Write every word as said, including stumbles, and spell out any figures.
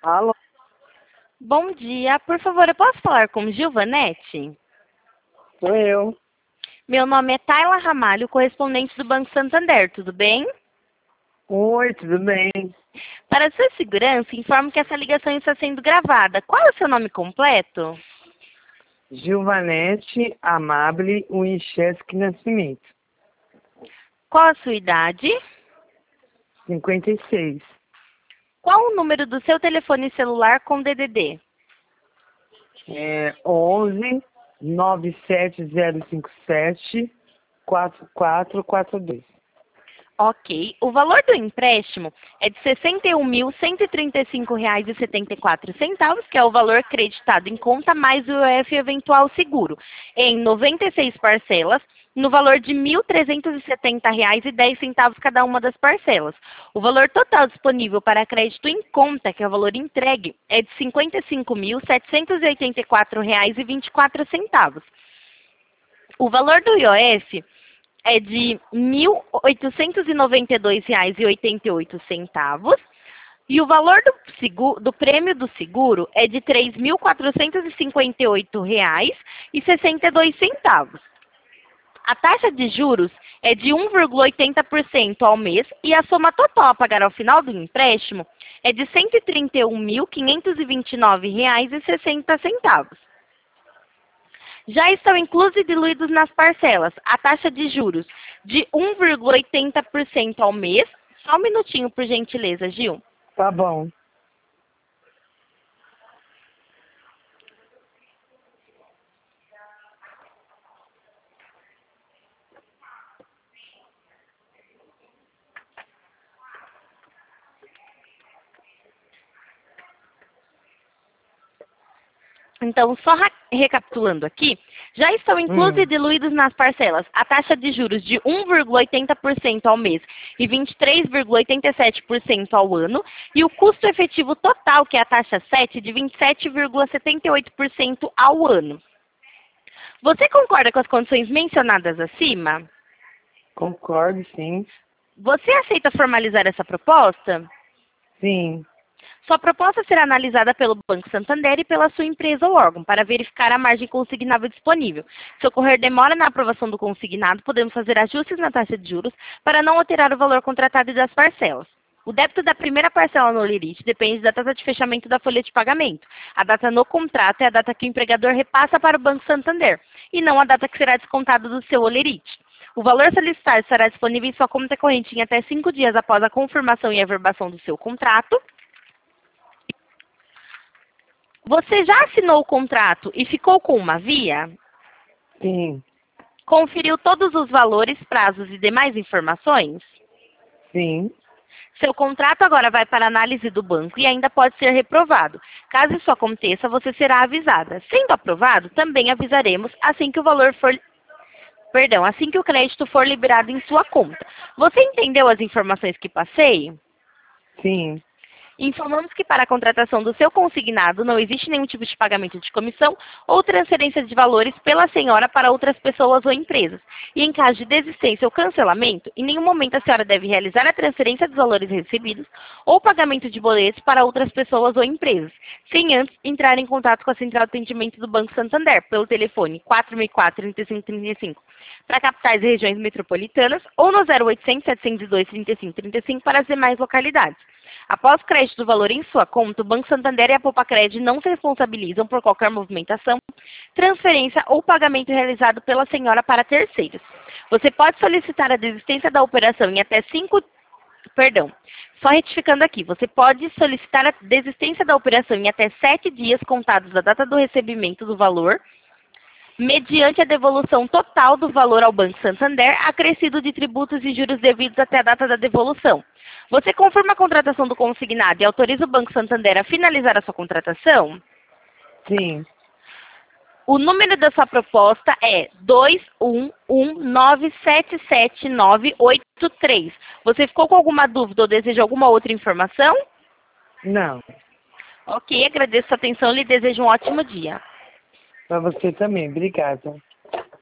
Alô, Bom dia, por favor, eu posso falar com Gilvanete? sou eu. Meu nome é Tayla Ramalho, correspondente do Banco Santander, tudo bem? Oi, tudo bem? Para sua segurança, informo que essa ligação está sendo gravada. Qual é o seu nome completo? Gilvanete Amable Winchesque Nascimento, Qual a sua idade? cinquenta e seis. Qual o número do seu telefone celular com D D D? É onze nove sete zero cinco sete quatro quatro quatro dois. Ok. O valor do empréstimo é de sessenta e um mil cento e trinta e cinco reais e setenta e quatro centavos, que é o valor creditado em conta, mais o I O F eventual seguro, em noventa e seis parcelas, no valor de mil trezentos e setenta reais e dez centavos cada uma das parcelas. O valor total disponível para crédito em conta, que é o valor entregue, é de cinquenta e cinco mil setecentos e oitenta e quatro reais e vinte e quatro centavos. O valor do I O F é de mil oitocentos e noventa e dois reais e oitenta e oito centavos. E o valor do, seguro, do prêmio do seguro é de três mil quatrocentos e cinquenta e oito reais e sessenta e dois centavos. A taxa de juros é de um vírgula oitenta por cento ao mês e a soma total a pagar ao final do empréstimo é de cento e trinta e um mil quinhentos e vinte e nove reais e sessenta centavos. Já estão inclusos e diluídos nas parcelas a taxa de juros de um vírgula oitenta por cento ao mês. Só um minutinho, por gentileza, Gil. Tá bom. Então, só recapitulando aqui, já estão inclusos e Hum, diluídos nas parcelas a taxa de juros de um vírgula oitenta por cento ao mês e vinte e três vírgula oitenta e sete por cento ao ano, e o custo efetivo total, que é a taxa sete, de vinte e sete vírgula setenta e oito por cento ao ano. Você concorda com as condições mencionadas acima? concordo, sim. Você aceita formalizar essa proposta? Sim, Sua proposta será analisada pelo Banco Santander e pela sua empresa ou órgão para verificar a margem consignável disponível. Se ocorrer demora na aprovação do consignado, podemos fazer ajustes na taxa de juros para não alterar o valor contratado e das parcelas. O débito da primeira parcela no Olerite depende da data de fechamento da folha de pagamento. A data no contrato é a data que o empregador repassa para o Banco Santander, e não a data que será descontado do seu Olerite. O valor solicitado estará disponível em sua conta corrente em até cinco dias após a confirmação e averbação do seu contrato. Você já assinou o contrato e ficou com uma via? sim, Conferiu todos os valores, prazos e demais informações? sim. Seu contrato agora vai para análise do banco e ainda pode ser reprovado. Caso isso aconteça, você será avisada. Sendo aprovado, também avisaremos assim que o valor for... Perdão, assim que o crédito for liberado em sua conta. Você entendeu as informações que passei? Sim. Informamos que para a contratação do seu consignado não existe nenhum tipo de pagamento de comissão ou transferência de valores pela senhora para outras pessoas ou empresas. E em caso de desistência ou cancelamento, em nenhum momento a senhora deve realizar a transferência dos valores recebidos ou pagamento de boletos para outras pessoas ou empresas, sem antes entrar em contato com a Central de Atendimento do Banco Santander pelo telefone quatro mil e quatro, trinta e cinco trinta e cinco para capitais e regiões metropolitanas ou no zero oitocentos, setecentos e dois, trinta e cinco trinta e cinco para as demais localidades. Após o crédito do valor em sua conta, o Banco Santander e a Poupa-Cred não se responsabilizam por qualquer movimentação, transferência ou pagamento realizado pela senhora para terceiros. Você pode solicitar a desistência da operação em até cinco... Perdão, só retificando aqui. Você pode solicitar a desistência da operação em até sete dias contados da data do recebimento do valor, mediante a devolução total do valor ao Banco Santander, acrescido de tributos e juros devidos até a data da devolução. Você confirma a contratação do consignado e autoriza o Banco Santander a finalizar a sua contratação? Sim. O número da sua proposta é dois um um nove sete sete nove oito três. Você ficou com alguma dúvida ou deseja alguma outra informação? Não. Ok, agradeço a atenção e lhe desejo um ótimo dia. Pra você também. Obrigada.